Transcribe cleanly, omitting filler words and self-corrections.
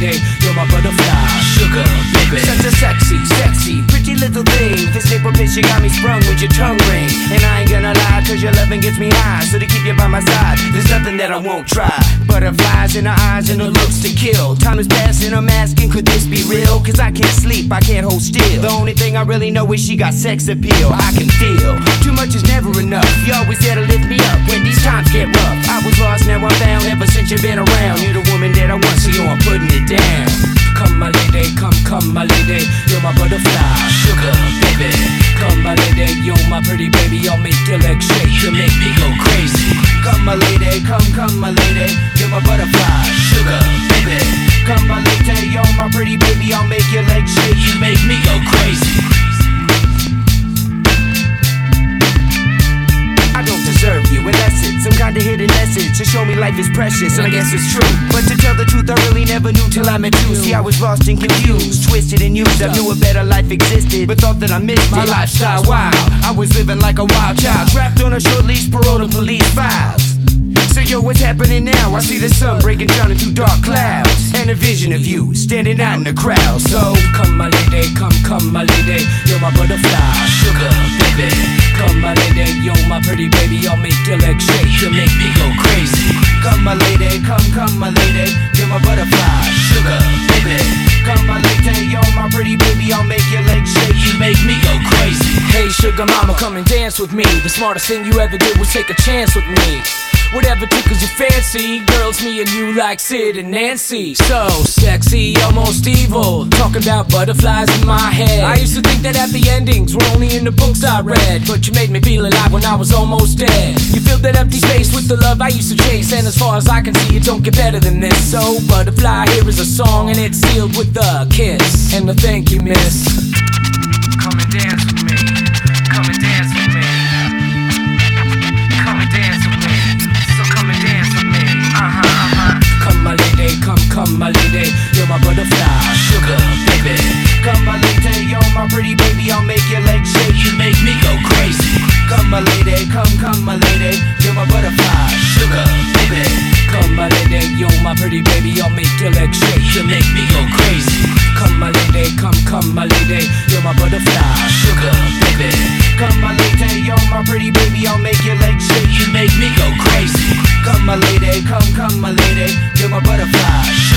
lady, you're my butterfly, sugar, baby. Such a sexy, pretty little thing. This nipple bitch, you got me sprung with your tongue ring. And I ain't gonna lie, cause your loving gets me high. So to keep you by my side, there's nothing that I won't try. Butterflies in her eyes and her looks to kill. Time is passing, I'm asking, could this be real? Cause I can't sleep, I can't hold still. The only thing I really know is she got sex appeal. I can feel, too much is never enough. You always there to lift me up when these times get rough. I was lost, now I'm found, ever since you've been around. You're the woman that I want, so yo, I'm putting it down. Come my lady, come my lady, you're my butterfly, sugar, baby. Come my lady, you're my pretty baby, I'll make your legs shake, you make me go crazy. Come my lady, come my lady, you're my butterfly, sugar, baby. Come my lady, you're my pretty baby, I'll make your legs shake, you make me go crazy. I don't deserve you, unless it's some kind of hidden message to show me life is precious, and I guess it's true. But to tell the truth, I really never knew till I met you. See, I was lost and confused, twisted and used. I knew a better life existed, but thought that I missed it. My lifestyle wild, I was living like a wild child, trapped on a short leash, parole to police files. So yo, what's happening now? I see the sun breaking down into dark clouds, and a vision of you standing out in the crowd. So come my lady, come my lady, you're my butterfly, sugar, baby. Come my lady, you're my pretty baby, I'll make your legs shake, you make me go crazy. Come my lady, come my lady, you're my butterfly, sugar, baby. Come my lady, you're my pretty baby, I'll make your legs shake, you make me go crazy. Hey sugar mama, come and dance with me. The smartest thing you ever did was take a chance with me. Whatever tickles your fancy, girls, me and you like Sid and Nancy. So sexy, almost evil, talking about butterflies in my head. I used to think that happy endings were only in the books I read, but you made me feel alive when I was almost dead. You filled that empty space with the love I used to chase, and as far as I can see, it don't get better than this. So butterfly, here is a song, and it's sealed with a kiss and a thank you, miss. Come and dance with me, come and dance with me, come and dance with me. Come my lady, come my lady, you're my butterfly, sugar, baby. Come my lady, you're my pretty baby, I'll make your legs shake, you make me go crazy. Come my lady, come my lady, you're my butterfly, sugar, baby. Come my lady, you're my pretty baby, I'll make your legs shake, you make me go crazy. Come my lady, come my lady, you're my butterfly, sugar, baby. Come my lady, you're my pretty baby, I'll make your legs shake, you make me go crazy. Come my lady, come my lady, you're my butterfly.